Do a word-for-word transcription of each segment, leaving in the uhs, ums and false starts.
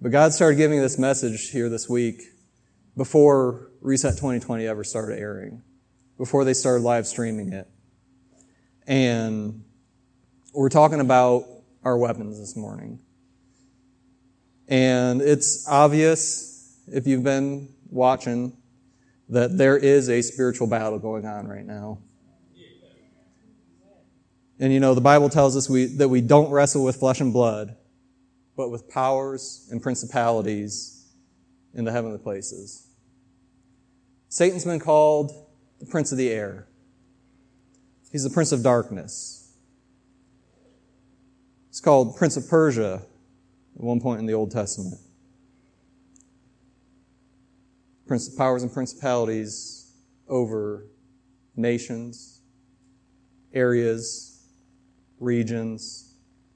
But God started giving me this message here this week before Reset twenty twenty ever started airing, before they started live streaming it. And we're talking about our weapons this morning. And it's obvious, if you've been watching, that there is a spiritual battle going on right now. And you know, the Bible tells us we, that we don't wrestle with flesh and blood, but with powers and principalities in the heavenly places. Satan's been called the prince of the air. He's the prince of darkness. He's called Prince of Persia at one point in the Old Testament. Prince of powers and principalities over nations, areas, regions,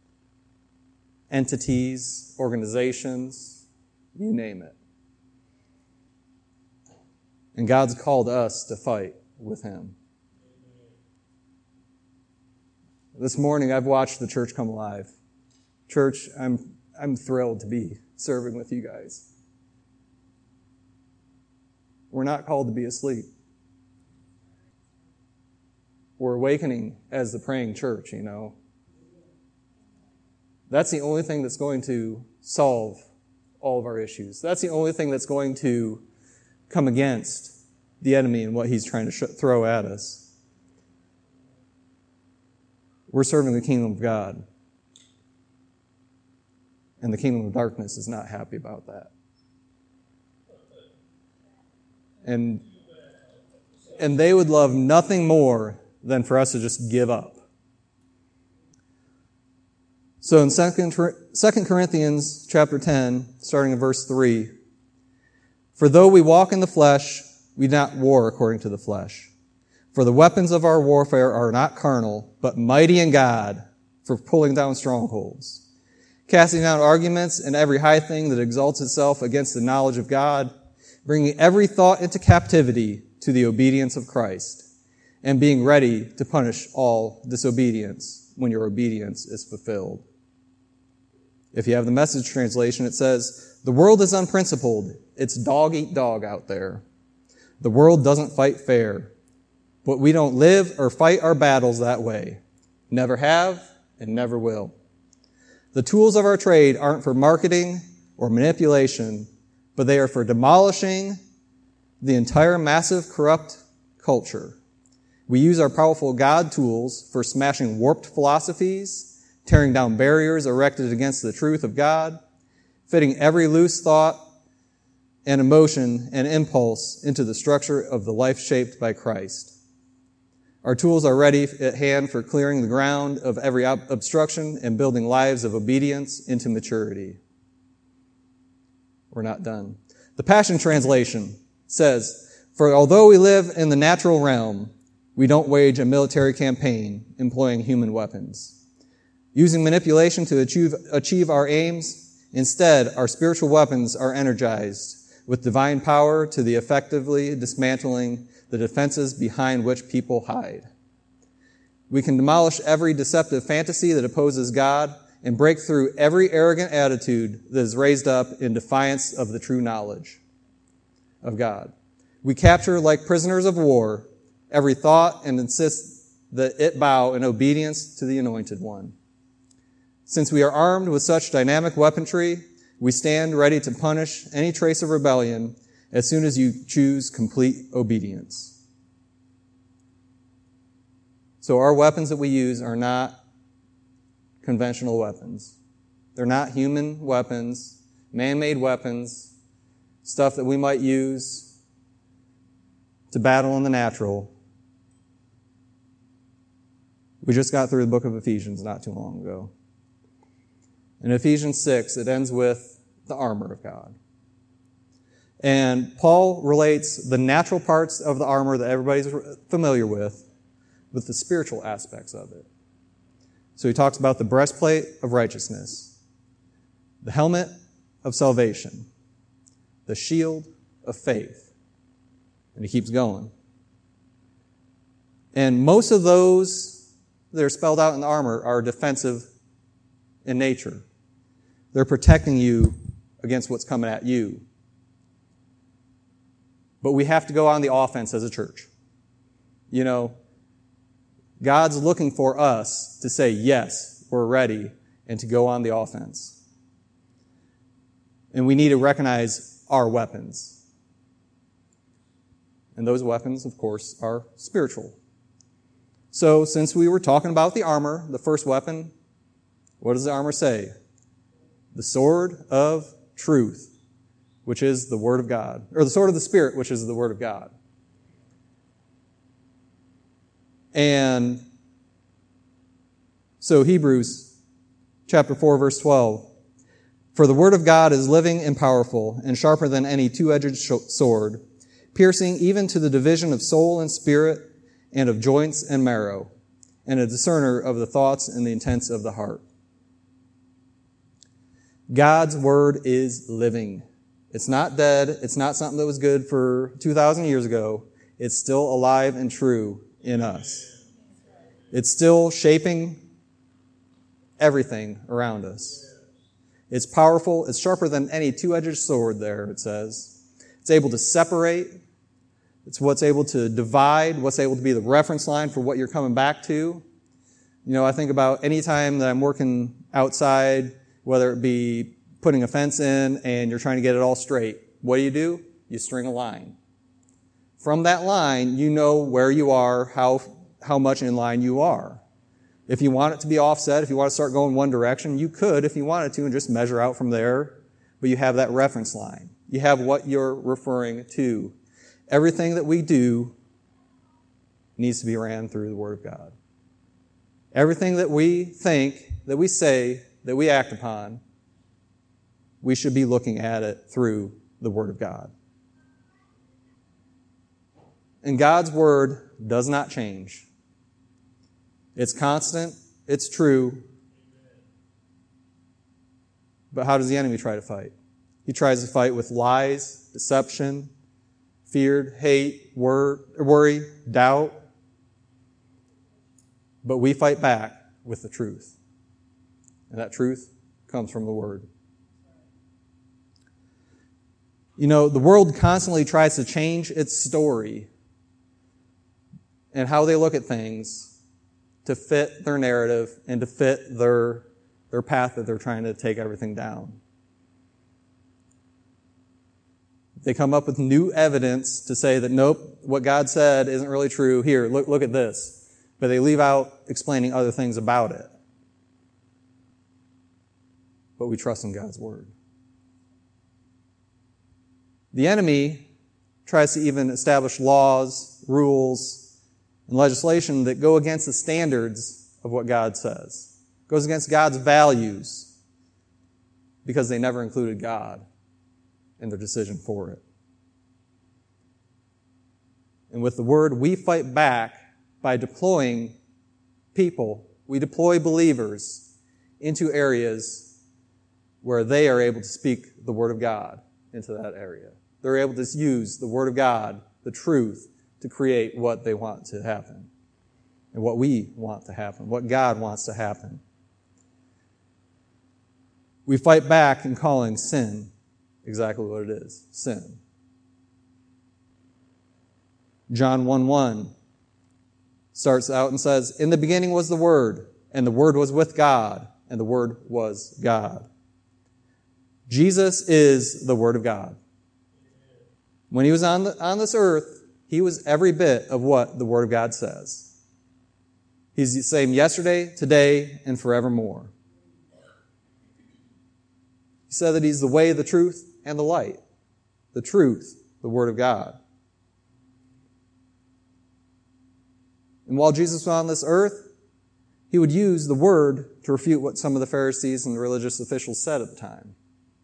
entities, organizations, you name it. And God's called us to fight with Him. This morning I've watched the church come alive. Church, I'm I'm thrilled to be serving with you guys. We're not called to be asleep. We're awakening as the praying church, you know. That's the only thing that's going to solve all of our issues. That's the only thing that's going to come against the enemy and what he's trying to sh- throw at us. We're serving the kingdom of God. And the kingdom of darkness is not happy about that. And, and they would love nothing more than for us to just give up. So in Second Corinthians chapter ten, starting in verse three, for though we walk in the flesh, we do not war according to the flesh. For the weapons of our warfare are not carnal, but mighty in God for pulling down strongholds, casting down arguments and every high thing that exalts itself against the knowledge of God, bringing every thought into captivity to the obedience of Christ, and being ready to punish all disobedience when your obedience is fulfilled. If you have the Message translation, it says, the world is unprincipled. It's dog eat dog out there. The world doesn't fight fair. But we don't live or fight our battles that way. Never have and never will. The tools of our trade aren't for marketing or manipulation, but they are for demolishing the entire massive corrupt culture. We use our powerful God tools for smashing warped philosophies, tearing down barriers erected against the truth of God, fitting every loose thought and emotion and impulse into the structure of the life shaped by Christ. Our tools are ready at hand for clearing the ground of every ob- obstruction and building lives of obedience into maturity. We're not done. The Passion Translation says, for although we live in the natural realm, we don't wage a military campaign employing human weapons. Using manipulation to achieve, achieve our aims, instead, our spiritual weapons are energized with divine power to the effectively dismantling the defenses behind which people hide. We can demolish every deceptive fantasy that opposes God and break through every arrogant attitude that is raised up in defiance of the true knowledge of God. We capture, like prisoners of war, every thought and insist that it bow in obedience to the Anointed One. Since we are armed with such dynamic weaponry, we stand ready to punish any trace of rebellion as soon as you choose complete obedience. So our weapons that we use are not conventional weapons. They're not human weapons, man-made weapons, stuff that we might use to battle in the natural. We just got through the book of Ephesians not too long ago. In Ephesians six, it ends with the armor of God. And Paul relates the natural parts of the armor that everybody's familiar with, with the spiritual aspects of it. So he talks about the breastplate of righteousness, the helmet of salvation, the shield of faith. And he keeps going. And most of those that are spelled out in the armor are defensive in nature. They're protecting you against what's coming at you. But we have to go on the offense as a church. You know, God's looking for us to say, yes, we're ready, and to go on the offense. And we need to recognize our weapons. And those weapons, of course, are spiritual. So, since we were talking about the armor, the first weapon, what does the armor say? The sword of truth, which is the Word of God. Or the sword of the Spirit, which is the Word of God. And so Hebrews chapter four, verse twelve. For the Word of God is living and powerful, and sharper than any two-edged sword, piercing even to the division of soul and spirit, and of joints and marrow, and a discerner of the thoughts and the intents of the heart. God's Word is living. It's not dead. It's not something that was good for two thousand years ago. It's still alive and true in us. It's still shaping everything around us. It's powerful. It's sharper than any two-edged sword there, it says. It's able to separate. It's what's able to divide, what's able to be the reference line for what you're coming back to. You know, I think about any time that I'm working outside, whether it be putting a fence in and you're trying to get it all straight. What do you do? You string a line. From that line, you know where you are, how, how much in line you are. If you want it to be offset, if you want to start going one direction, you could if you wanted to and just measure out from there, but you have that reference line. You have what you're referring to. Everything that we do needs to be ran through the Word of God. Everything that we think, that we say, that we act upon, we should be looking at it through the Word of God. And God's Word does not change. It's constant, it's true. But how does the enemy try to fight? He tries to fight with lies, deception, fear, hate, wor- worry, doubt. But we fight back with the truth. And that truth comes from the Word. You know, the world constantly tries to change its story and how they look at things to fit their narrative and to fit their, their path that they're trying to take everything down. They come up with new evidence to say that, nope, what God said isn't really true. Here, look, look at this. But they leave out explaining other things about it. But we trust in God's Word. The enemy tries to even establish laws, rules, and legislation that go against the standards of what God says. Goes against God's values because they never included God in their decision for it. And with the Word, we fight back by deploying people, we deploy believers into areas where they are able to speak the Word of God into that area. They're able to use the Word of God, the truth, to create what they want to happen and what we want to happen, what God wants to happen. We fight back in calling sin exactly what it is, sin. John one one starts out and says, "In the beginning was the Word, and the Word was with God, and the Word was God." Jesus is the Word of God. When he was on, the, on this earth, he was every bit of what the Word of God says. He's the same yesterday, today, and forevermore. He said that he's the way, the truth, and the light. The truth, the Word of God. And while Jesus was on this earth, he would use the Word to refute what some of the Pharisees and the religious officials said at the time.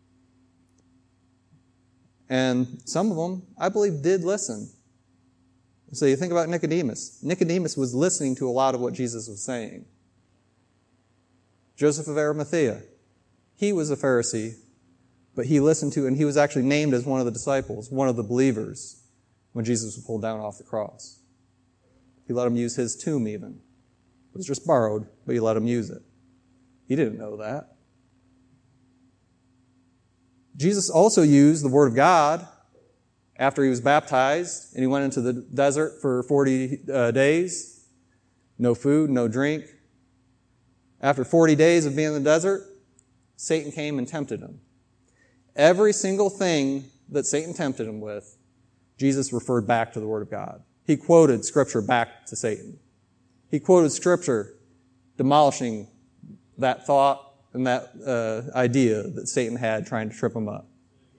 And some of them, I believe, did listen. So you think about Nicodemus. Nicodemus was listening to a lot of what Jesus was saying. Joseph of Arimathea, he was a Pharisee, but he listened to, and he was actually named as one of the disciples, one of the believers, when Jesus was pulled down off the cross. He let him use his tomb even. It was just borrowed, but he let him use it. He didn't know that. Jesus also used the Word of God after he was baptized and he went into the desert for forty uh, days. No food, no drink. After forty days of being in the desert, Satan came and tempted him. Every single thing that Satan tempted him with, Jesus referred back to the Word of God. He quoted Scripture back to Satan. He quoted Scripture demolishing that thought and that uh, idea that Satan had trying to trip him up.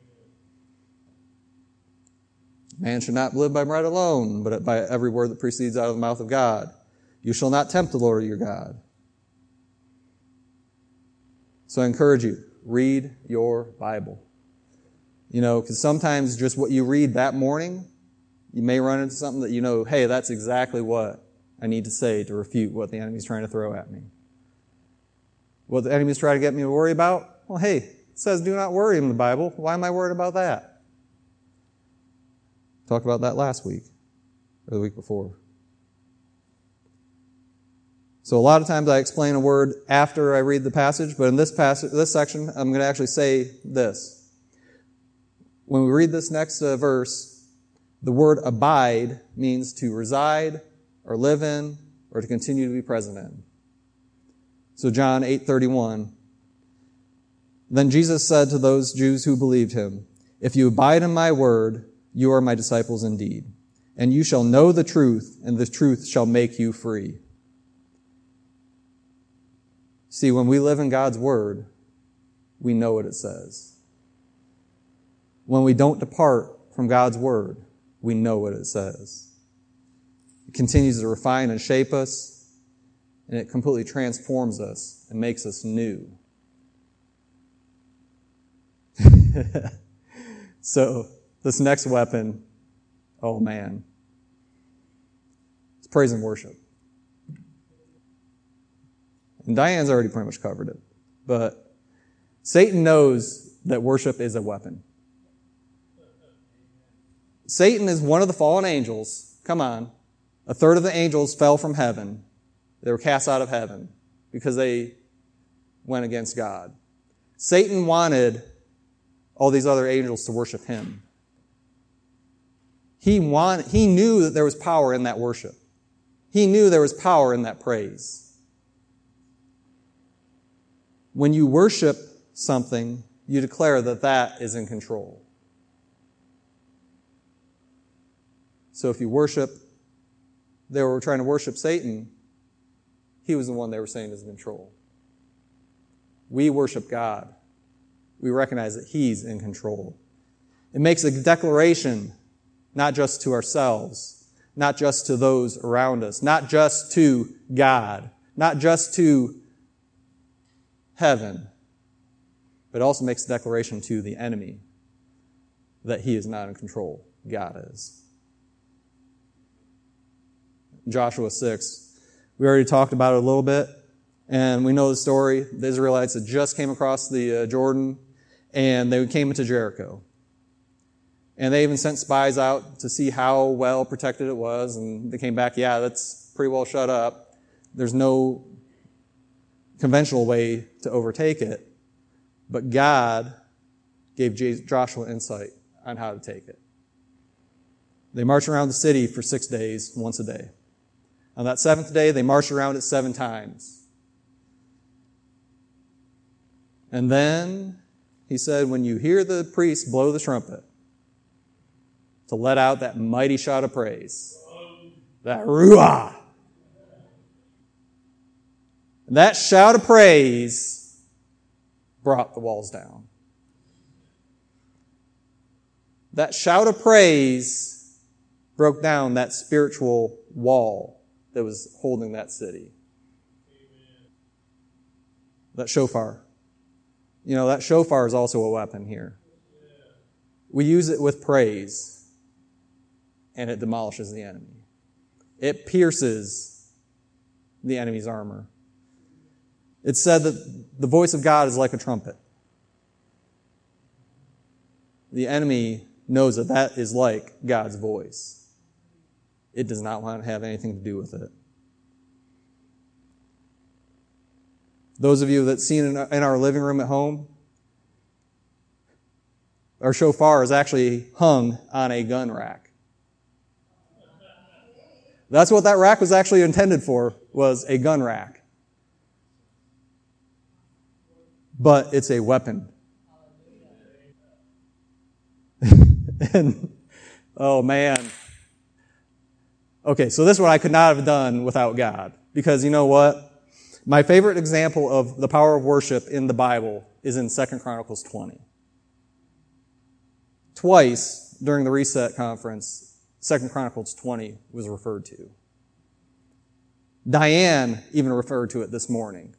Man should not live by bread alone, but by every word that proceeds out of the mouth of God. You shall not tempt the Lord your God. So I encourage you, read your Bible. You know, because sometimes just what you read that morning, you may run into something that you know, hey, that's exactly what I need to say to refute what the enemy's trying to throw at me. What the enemy's trying to get me to worry about? Well, hey, it says do not worry in the Bible. Why am I worried about that? Talked about that last week, or the week before. So a lot of times I explain a word after I read the passage, but in this passage, this section, I'm going to actually say this. When we read this next uh, verse, the word abide means to reside or live in or to continue to be present in. So John eight thirty-one. Then Jesus said to those Jews who believed him, if you abide in my word, you are my disciples indeed, and you shall know the truth, and the truth shall make you free. See, when we live in God's word, we know what it says. When we don't depart from God's word, we know what it says. It continues to refine and shape us, and it completely transforms us and makes us new. So, this next weapon, oh man, it's praise and worship. And Diane's already pretty much covered it. But Satan knows that worship is a weapon. Satan is one of the fallen angels. Come on. A third of the angels fell from heaven. They were cast out of heaven because they went against God. Satan wanted all these other angels to worship him. He wanted, he knew that there was power in that worship. He knew there was power in that praise. When you worship something, you declare that that is in control. So if you worship, they were trying to worship Satan, he was the one they were saying is in control. We worship God. We recognize that he's in control. It makes a declaration, not just to ourselves, not just to those around us, not just to God, not just to heaven, but it also makes a declaration to the enemy that he is not in control. God is. Joshua six, we already talked about it a little bit, and we know the story. The Israelites had just came across the uh, Jordan, and they came into Jericho. And they even sent spies out to see how well protected it was, and they came back, yeah, that's pretty well shut up. There's no conventional way to overtake it. But God gave Joshua insight on how to take it. They marched around the city for six days, once a day. On that seventh day, they marched around it seven times. And then he said, when you hear the priest blow the trumpet, to let out that mighty shout of praise, that ruah. That shout of praise brought the walls down. That shout of praise broke down that spiritual wall that was holding that city. Amen. That shofar. You know, that shofar is also a weapon here. Yeah. We use it with praise, and it demolishes the enemy. It pierces the enemy's armor. It's said that the voice of God is like a trumpet. The enemy knows that that is like God's voice. It does not want to have anything to do with it. Those of you that seen in our living room at home, our shofar is actually hung on a gun rack. That's what that rack was actually intended for, was a gun rack. But it's a weapon. And, oh man. Okay, so this is what I could not have done without God. Because you know what? My favorite example of the power of worship in the Bible is in Second Chronicles twenty. Twice during the Reset Conference, Second Chronicles twenty was referred to. Diane even referred to it this morning.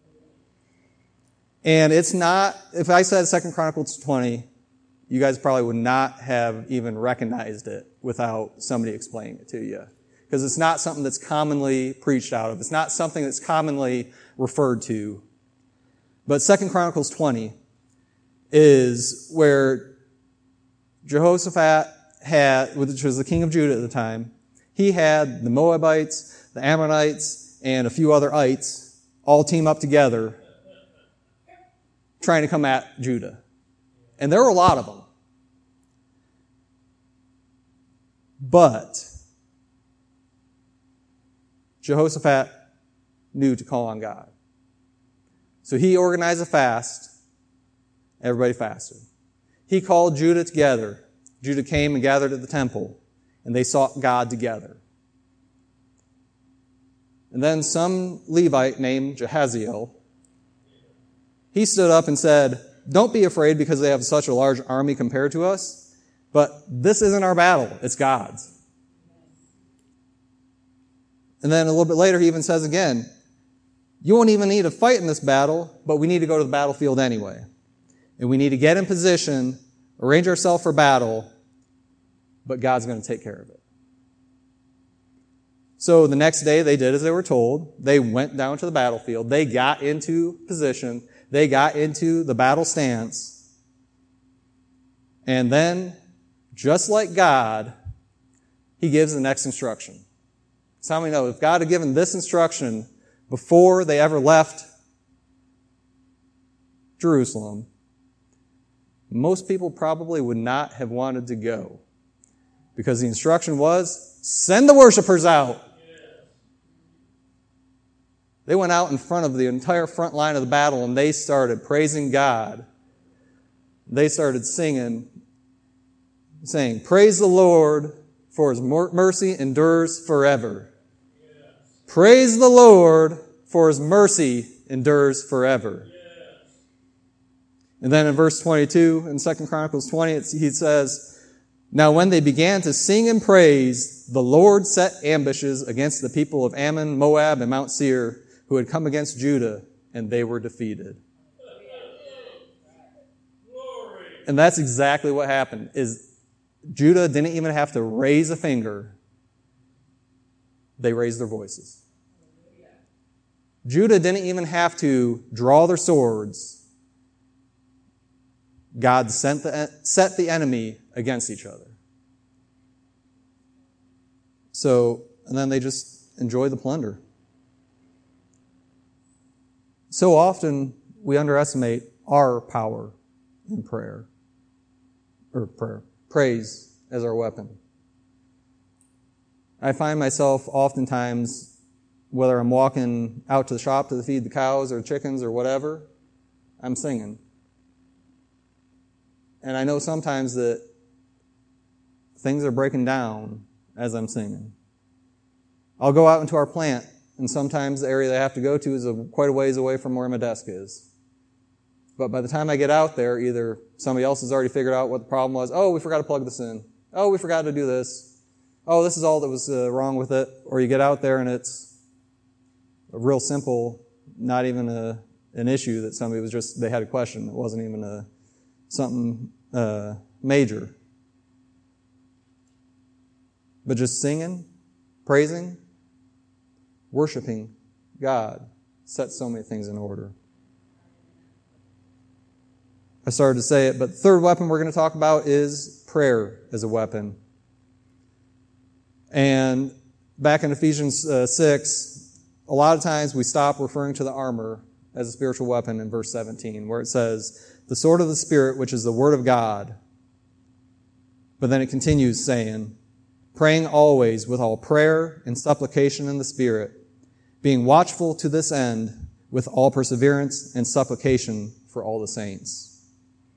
And it's not, if I said Second Chronicles twenty, you guys probably would not have even recognized it without somebody explaining it to you. Because it's not something that's commonly preached out of. It's not something that's commonly referred to. But Second Chronicles twenty is where Jehoshaphat had, which was the king of Judah at the time, he had the Moabites, the Ammonites, and a few other ites all team up together trying to come at Judah. And there were a lot of them. But Jehoshaphat knew to call on God. So he organized a fast. Everybody fasted. He called Judah together. Judah came and gathered at the temple, and they sought God together. And then some Levite named Jehaziel, he stood up and said, "Don't be afraid because they have such a large army compared to us, but this isn't our battle, it's God's." And then a little bit later he even says again, "You won't even need to fight in this battle, but we need to go to the battlefield anyway. And we need to get in position, arrange ourselves for battle, but God's going to take care of it." So the next day they did as they were told. They went down to the battlefield. They got into position. They got into the battle stance. And then, just like God, he gives the next instruction. So how many know if God had given this instruction before they ever left Jerusalem, most people probably would not have wanted to go. Because the instruction was, send the worshipers out. They went out in front of the entire front line of the battle and they started praising God. They started singing, saying, "Praise the Lord, for his mercy endures forever." Yes. Praise the Lord, for his mercy endures forever. Yes. And then in verse twenty-two, in Second Chronicles twenty, he says, "Now when they began to sing and praise, the Lord set ambushes against the people of Ammon, Moab, and Mount Seir, who had come against Judah, and they were defeated." And that's exactly what happened, is Judah didn't even have to raise a finger. They raised their voices. Judah didn't even have to draw their swords. God sent the, set the enemy against each other. So, and then they just enjoyed the plunder. So often we underestimate our power in prayer, or prayer, praise as our weapon. I find myself oftentimes, whether I'm walking out to the shop to feed the cows or chickens or whatever, I'm singing. And I know sometimes that things are breaking down as I'm singing. I'll go out into our plant, and sometimes the area they have to go to is a, quite a ways away from where my desk is. But by the time I get out there, either somebody else has already figured out what the problem was. Oh, we forgot to plug this in. Oh, we forgot to do this. Oh, this is all that was uh, wrong with it. Or you get out there and it's a real simple, not even a, an issue that somebody was just, they had a question. It wasn't even a, something uh, major. But just singing, praising, worshiping God sets so many things in order. I started to say it, but the third weapon we're going to talk about is prayer as a weapon. And back in Ephesians uh, six, a lot of times we stop referring to the armor as a spiritual weapon in verse seventeen, where it says, "The sword of the Spirit, which is the Word of God, But then it continues saying, praying always with all prayer and supplication in the Spirit, being watchful to this end with all perseverance and supplication for all the saints.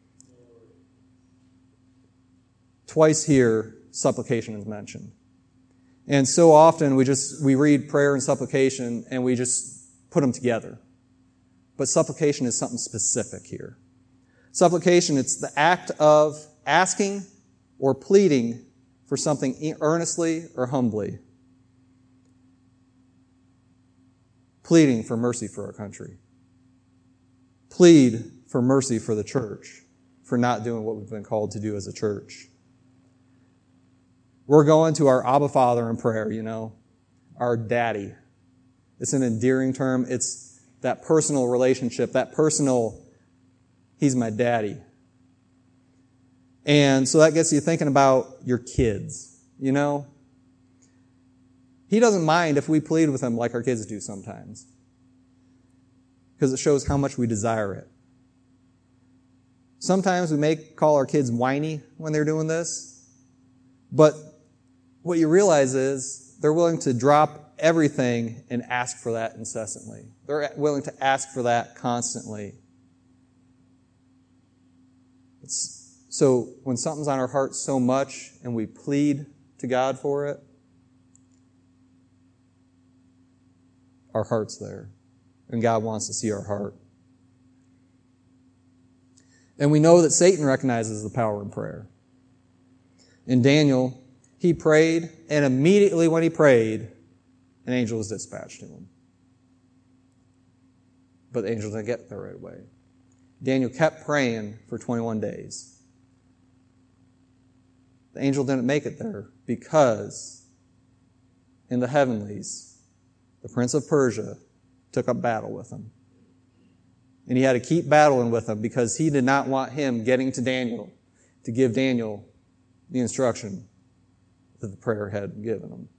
Twice here, supplication is mentioned. And so often we just, we read prayer and supplication and we just put them together. But supplication is something specific here. Supplication, it's the act of asking or pleading for something earnestly or humbly. Pleading for mercy for our country. Plead for mercy for the church for not doing what we've been called to do as a church. We're going to our Abba Father in prayer, you know, our daddy. It's an endearing term. It's that personal relationship, that personal, he's my daddy. And so that gets you thinking about your kids, you know. He doesn't mind if we plead with him like our kids do sometimes, because it shows how much we desire it. Sometimes we may call our kids whiny when they're doing this, but what you realize is they're willing to drop everything and ask for that incessantly. They're willing to ask for that constantly. It's, so when something's on our heart so much and we plead to God for it, our heart's there. And God wants to see our heart. And we know that Satan recognizes the power in prayer. In Daniel, he prayed, and immediately when he prayed, an angel was dispatched to him. But the angel didn't get there right away. Daniel kept praying for twenty-one days. The angel didn't make it there because in the heavenlies, the prince of Persia took up battle with him. And he had to keep battling with him because he did not want him getting to Daniel to give Daniel the instruction that the prayer had given him.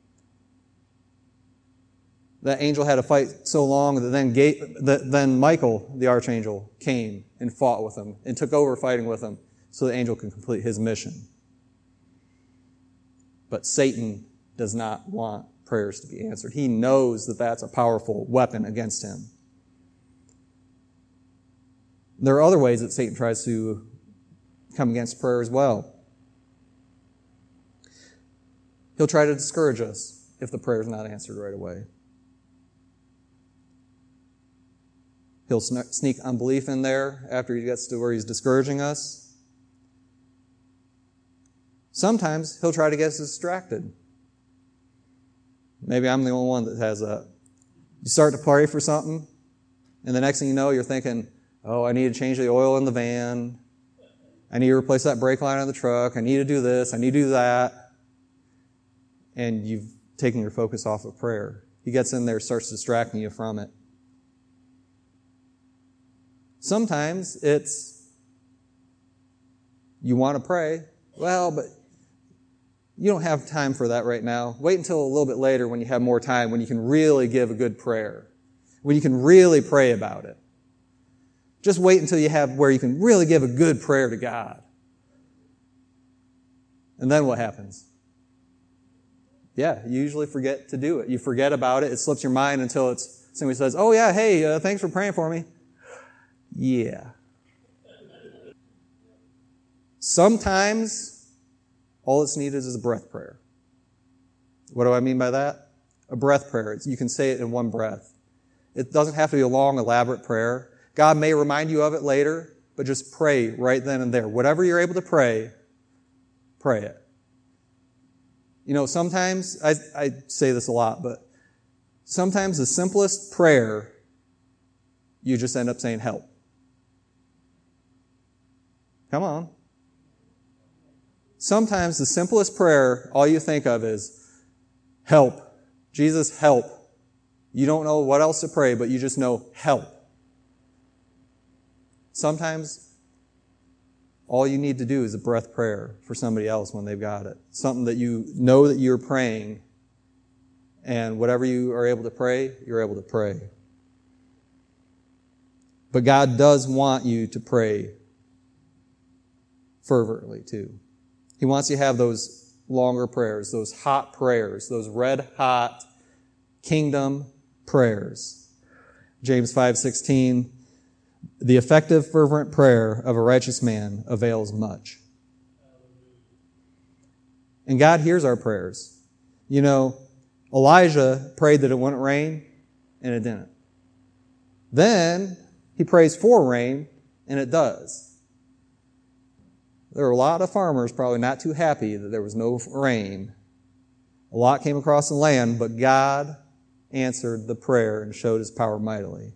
That angel had to fight so long that then, that then Michael, the archangel, came and fought with him and took over fighting with him so the angel could complete his mission. But Satan does not want prayers to be answered. He knows that that's a powerful weapon against him. There are other ways that Satan tries to come against prayer as well. He'll try to discourage us if the prayer is not answered right away. He'll sneak unbelief in there after he gets to where he's discouraging us. Sometimes he'll try to get us distracted. Maybe I'm the only one that has that. You start to pray for something, and the next thing you know, you're thinking, oh, I need to change the oil in the van. I need to replace that brake line on the truck. I need to do this. I need to do that. And you've taken your focus off of prayer. He gets in there, starts distracting you from it. Sometimes it's, you want to pray, well, but you don't have time for that right now. Wait until a little bit later when you have more time, when you can really give a good prayer, when you can really pray about it. Just wait until you have where you can really give a good prayer to God. And then what happens? Yeah, you usually forget to do it. You forget about it. It slips your mind until it's somebody says, oh yeah, hey, uh, thanks for praying for me. Yeah. Sometimes all that's needed is a breath prayer. What do I mean by that? A breath prayer. It's, you can say it in one breath. It doesn't have to be a long, elaborate prayer. God may remind you of it later, but just pray right then and there. Whatever you're able to pray, pray it. You know, sometimes, I, I say this a lot, but sometimes the simplest prayer, you just end up saying help. Come on. Sometimes the simplest prayer, all you think of is, help. Jesus, help. You don't know what else to pray, but you just know, help. Sometimes all you need to do is a breath prayer for somebody else when they've got it. Something that you know that you're praying, and whatever you are able to pray, you're able to pray. But God does want you to pray fervently too. He wants you to have those longer prayers, those hot prayers, those red-hot kingdom prayers. James five sixteen, the effective, fervent prayer of a righteous man avails much. And God hears our prayers. You know, Elijah prayed that it wouldn't rain, and it didn't. Then he prays for rain, and it does. There were a lot of farmers probably not too happy that there was no rain. A lot came across the land, but God answered the prayer and showed His power mightily.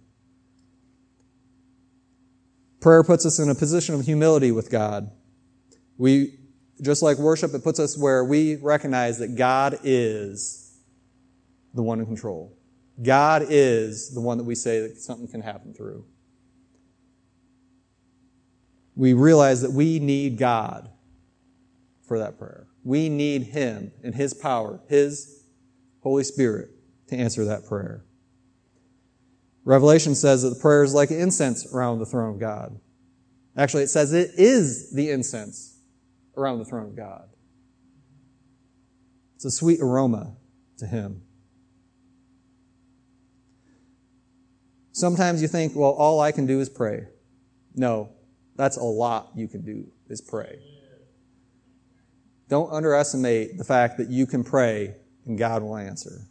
Prayer puts us in a position of humility with God. We, just like worship, it puts us where we recognize that God is the one in control. God is the one that we say that something can happen through. We realize that we need God for that prayer. We need Him and His power, His Holy Spirit to answer that prayer. Revelation says that the prayer is like incense around the throne of God. Actually, it says it is the incense around the throne of God. It's a sweet aroma to Him. Sometimes you think, well, all I can do is pray. No, that's a lot you can do, is pray. Don't underestimate the fact that you can pray and God will answer.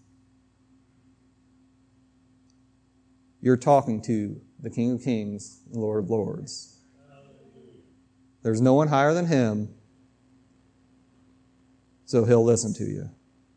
You're talking to the King of Kings and Lord of Lords. There's no one higher than Him, so He'll listen to you.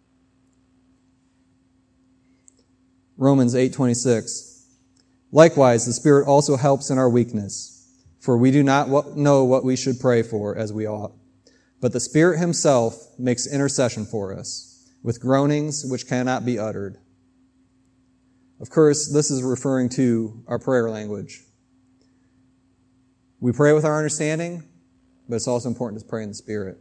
Romans eight twenty-six. Likewise, the Spirit also helps in our weakness, for we do not know what we should pray for as we ought. But the Spirit Himself makes intercession for us, with groanings which cannot be uttered. Of course, this is referring to our prayer language. We pray with our understanding, but it's also important to pray in the Spirit.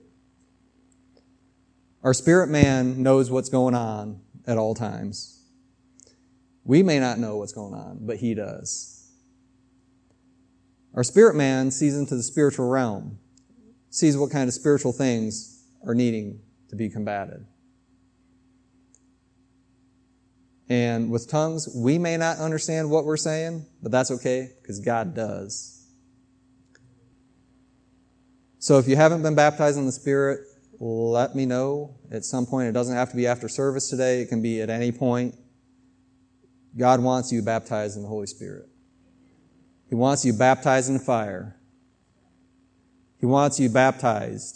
Our spirit man knows what's going on at all times. We may not know what's going on, but he does. Our spirit man sees into the spiritual realm, sees what kind of spiritual things are needing to be combated. And with tongues, we may not understand what we're saying, but that's okay, because God does. So if you haven't been baptized in the Spirit, let me know at some point. It doesn't have to be after service today. It can be at any point. God wants you baptized in the Holy Spirit. He wants you baptized in fire. He wants you baptized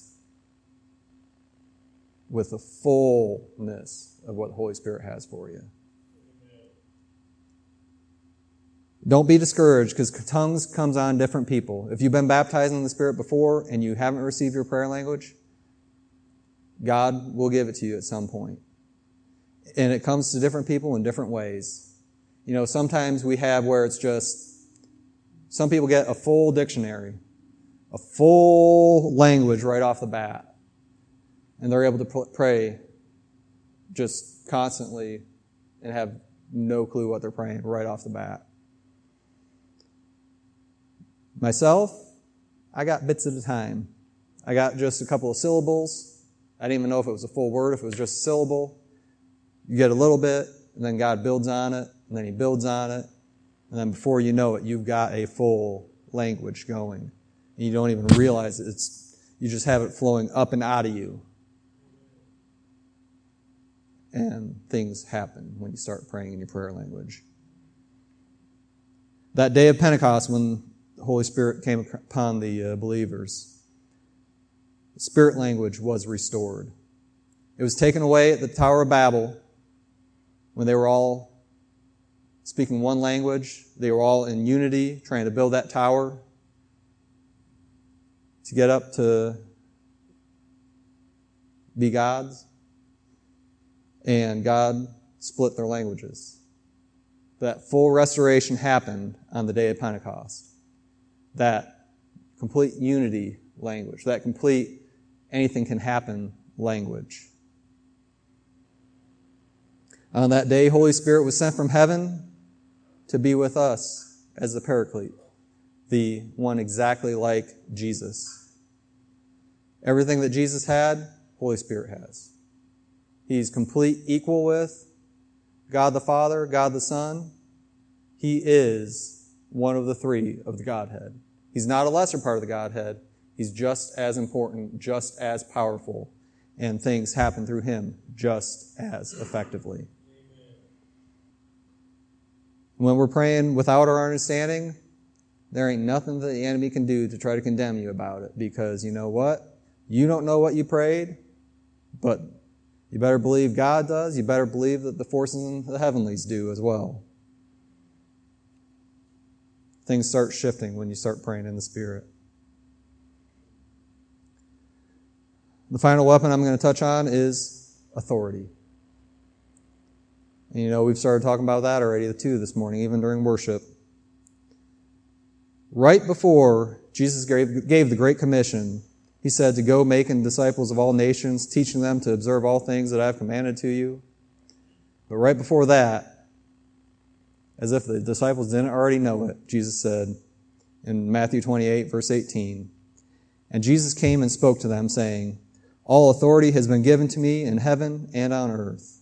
with the fullness of what the Holy Spirit has for you. Don't be discouraged, because tongues comes on different people. If you've been baptized in the Spirit before and you haven't received your prayer language, God will give it to you at some point. And it comes to different people in different ways. You know, sometimes we have where it's just, some people get a full dictionary, a full language right off the bat. And they're able to pray just constantly and have no clue what they're praying right off the bat. Myself, I got bits at a time. I got just a couple of syllables. I didn't even know if it was a full word, if it was just a syllable. You get a little bit, and then God builds on it, and then He builds on it, and then before you know it, you've got a full language going. And you don't even realize it. It's, you just have it flowing up and out of you. And things happen when you start praying in your prayer language. That day of Pentecost, when the Holy Spirit came upon the uh, believers, the spirit language was restored. It was taken away at the Tower of Babel when they were all speaking one language. They were all in unity, trying to build that tower to get up to be gods. And God split their languages. That full restoration happened on the day of Pentecost. That complete unity language, that complete anything can happen language. On that day, Holy Spirit was sent from heaven to be with us as the Paraclete, the one exactly like Jesus. Everything that Jesus had, Holy Spirit has. He's complete equal with God the Father, God the Son. He is one of the three of the Godhead. He's not a lesser part of the Godhead. He's just as important, just as powerful, and things happen through him just as effectively. When we're praying without our understanding, there ain't nothing that the enemy can do to try to condemn you about it, because you know what? You don't know what you prayed, but you better believe God does. You better believe that the forces in the heavenlies do as well. Things start shifting when you start praying in the Spirit. The final weapon I'm going to touch on is authority. And you know, we've started talking about that already, too, this morning, even during worship. Right before Jesus gave, gave the Great Commission, he said to go making disciples of all nations, teaching them to observe all things that I have commanded to you. But right before that, as if the disciples didn't already know it, Jesus said in Matthew twenty-eight, verse eighteen, "And Jesus came and spoke to them, saying, all authority has been given to me in heaven and on earth."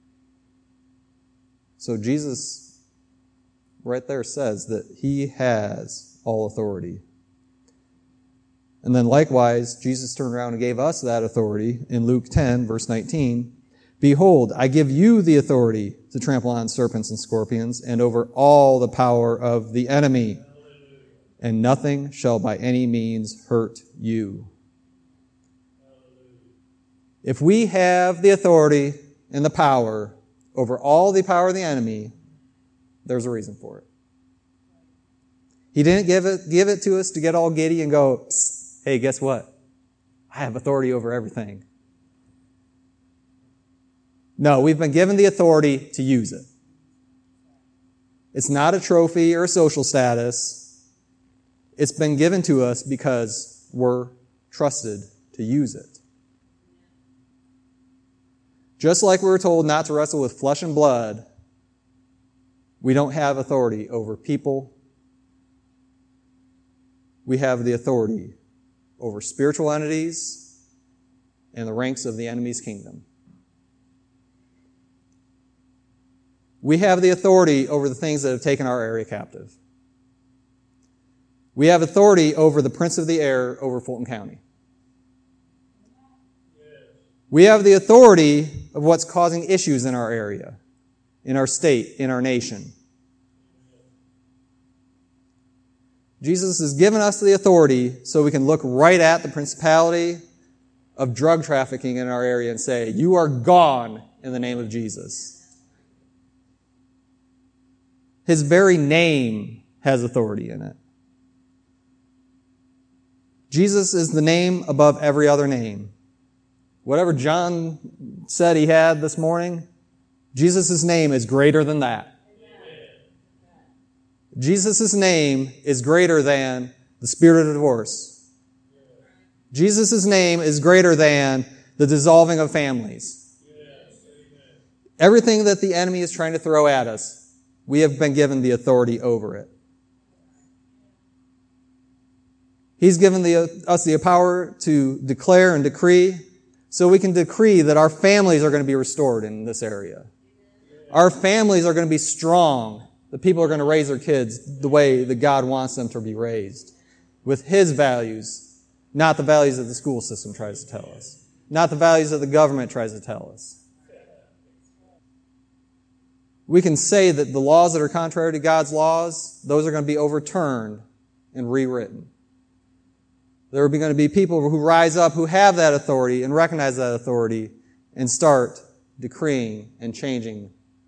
So Jesus right there says that he has all authority. And then likewise, Jesus turned around and gave us that authority in Luke ten, verse nineteen. "Behold, I give you the authority to trample on serpents and scorpions and over all the power of the enemy, and nothing shall by any means hurt you." If we have the authority and the power over all the power of the enemy, there's a reason for it. He didn't give it, give it to us to get all giddy and go, hey, guess what? I have authority over everything. No, we've been given the authority to use it. It's not a trophy or a social status. It's been given to us because we're trusted to use it. Just like we were told not to wrestle with flesh and blood, we don't have authority over people. We have the authority over spiritual entities and the ranks of the enemy's kingdom. We have the authority over the things that have taken our area captive. We have authority over the prince of the air over Fulton County. We have the authority of what's causing issues in our area, in our state, in our nation. Jesus has given us the authority so we can look right at the principality of drug trafficking in our area and say, you are gone in the name of Jesus. His very name has authority in it. Jesus is the name above every other name. Whatever John said he had this morning, Jesus' name is greater than that. Jesus' name is greater than the spirit of divorce. Jesus' name is greater than the dissolving of families. Everything that the enemy is trying to throw at us, we have been given the authority over it. He's given the, us the power to declare and decree, so we can decree that our families are going to be restored in this area. Our families are going to be strong. The people are going to raise their kids the way that God wants them to be raised, with His values, not the values that the school system tries to tell us, not the values that the government tries to tell us. We can say that the laws that are contrary to God's laws, those are going to be overturned and rewritten. There are going to be people who rise up who have that authority and recognize that authority and start decreeing and changing.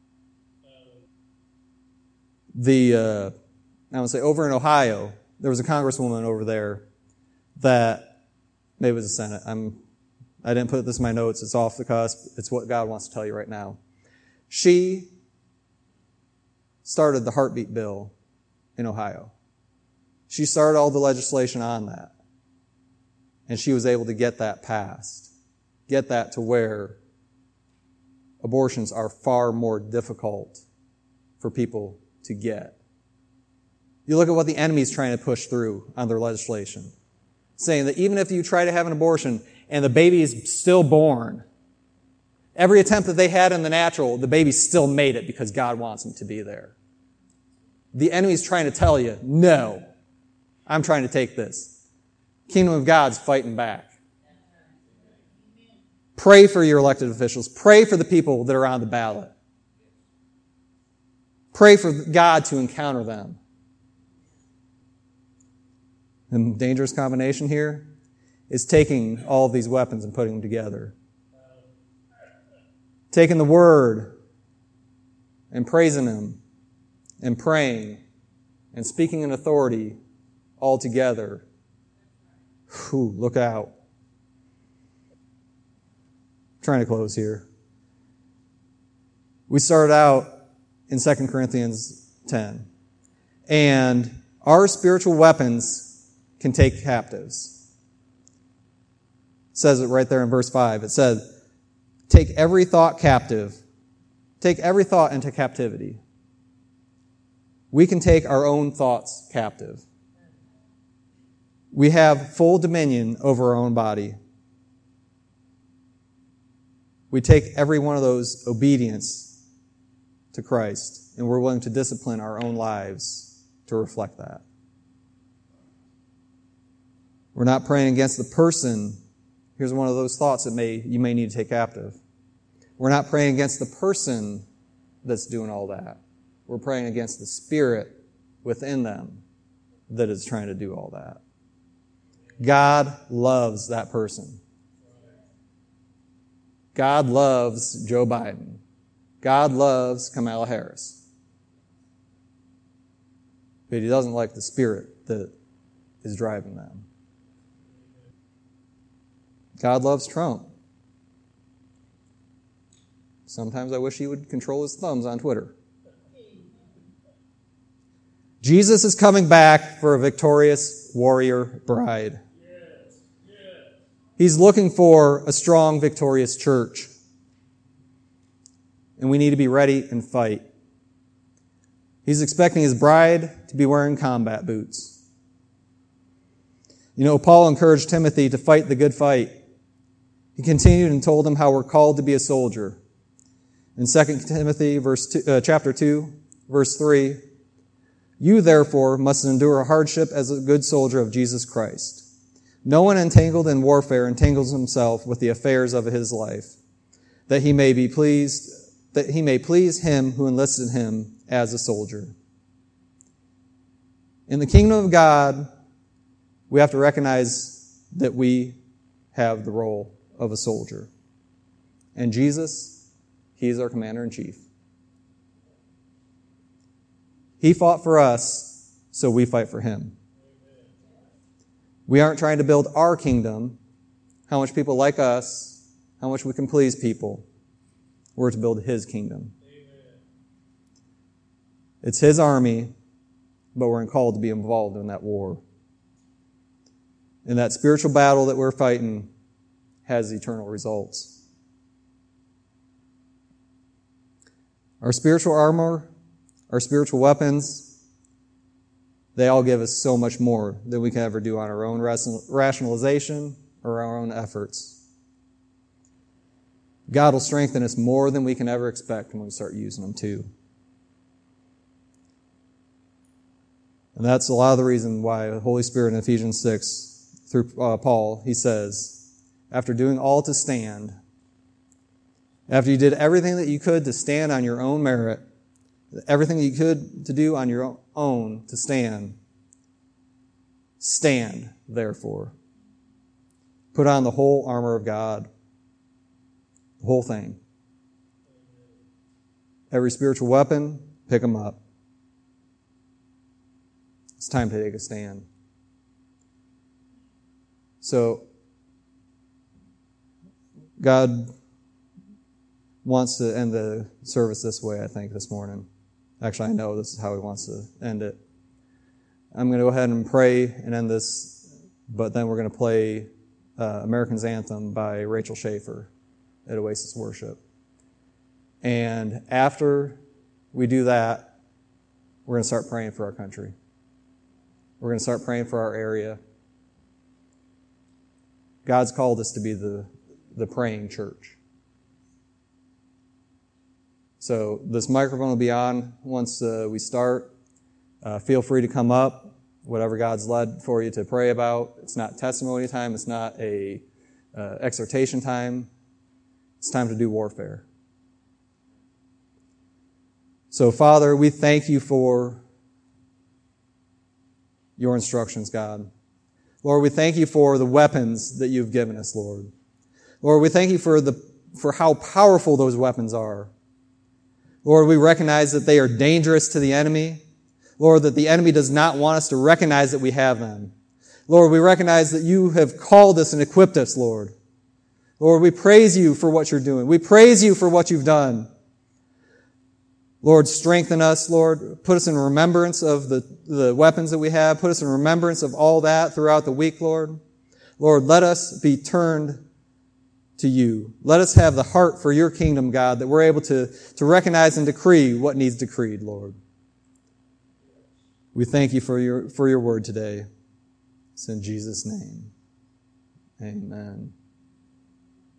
The, uh, I would say over in Ohio, there was a congresswoman over there that, maybe it was a Senate. I'm, I didn't put this in my notes. It's off the cusp. It's what God wants to tell you right now. She started the heartbeat bill in Ohio. She started all the legislation on that. And she was able to get that passed. Get that to where abortions are far more difficult for people to get. You look at what the enemy's trying to push through on their legislation. saying that even if you try to have an abortion and the baby is still born, every attempt that they had in the natural, the baby still made it because God wants him to be there. The enemy's trying to tell you, no, I'm trying to take this. Kingdom of God's fighting back. Pray for your elected officials. Pray for the people that are on the ballot. Pray for God to encounter them. The dangerous combination here is taking all of these weapons and putting them together. Taking the Word and praising Him and praying and speaking in authority all together. Whew, look out. I'm trying to close here. We started out in Second Corinthians ten. And our spiritual weapons can take captives. It says it right there in verse five. It says, take every thought captive. Take every thought into captivity. We can take our own thoughts captive. We have full dominion over our own body. We take every one of those obedience to Christ, and we're willing to discipline our own lives to reflect that. We're not praying against the person. Here's one of those thoughts that may you may need to take captive. We're not praying against the person that's doing all that. We're praying against the spirit within them that is trying to do all that. God loves that person. God loves Joe Biden. God loves Kamala Harris. But He doesn't like the spirit that is driving them. God loves Trump. Sometimes I wish he would control his thumbs on Twitter. Jesus is coming back for a victorious warrior bride. He's looking for a strong, victorious church. And we need to be ready and fight. He's expecting His bride to be wearing combat boots. You know, Paul encouraged Timothy to fight the good fight. He continued and told him how we're called to be a soldier. In Second Timothy verse two, uh, chapter two, verse three, you therefore must endure hardship as a good soldier of Jesus Christ. No one entangled in warfare entangles himself with the affairs of his life, that he may be pleased, that he may please him who enlisted him as a soldier. In the kingdom of God, we have to recognize that we have the role of a soldier. And Jesus, He is our commander-in-chief. He fought for us, so we fight for Him. We aren't trying to build our kingdom, how much people like us, how much we can please people. We're to build His kingdom. It's His army, but we're called to be involved in that war. And that spiritual battle that we're fighting has eternal results. Our spiritual armor, our spiritual weapons, they all give us so much more than we can ever do on our own rationalization or our own efforts. God will strengthen us more than we can ever expect when we start using them too. And that's a lot of the reason why the Holy Spirit in Ephesians six, through uh, Paul, he says, after doing all to stand, after you did everything that you could to stand on your own merit, everything that you could to do on your own to stand, stand, therefore. Put on the whole armor of God, the whole thing. Every spiritual weapon, pick them up. It's time to take a stand. So, God wants to end the service this way, I think, this morning. Actually, I know this is how He wants to end it. I'm going to go ahead and pray and end this, but then we're going to play uh, American's Anthem by Rachel Schaefer at Oasis Worship. And after we do that, we're going to start praying for our country. We're going to start praying for our area. God's called us to be the, the praying church. So this microphone will be on once uh, we start. Uh, feel free to come up, whatever God's led for you to pray about. It's not testimony time. It's not a uh, exhortation time. It's time to do warfare. So, Father, we thank you for your instructions, God. Lord, we thank you for the weapons that you've given us, Lord. Lord, we thank you for the for how powerful those weapons are. Lord, we recognize that they are dangerous to the enemy. Lord, that the enemy does not want us to recognize that we have them. Lord, we recognize that you have called us and equipped us, Lord. Lord, we praise you for what you're doing. We praise you for what you've done. Lord, strengthen us, Lord. Put us in remembrance of the, the weapons that we have. Put us in remembrance of all that throughout the week, Lord. Lord, let us be turned to you. Let us have the heart for your kingdom, God, that we're able to, to recognize and decree what needs decreed, Lord. We thank you for your, for your word today. It's in Jesus' name. Amen.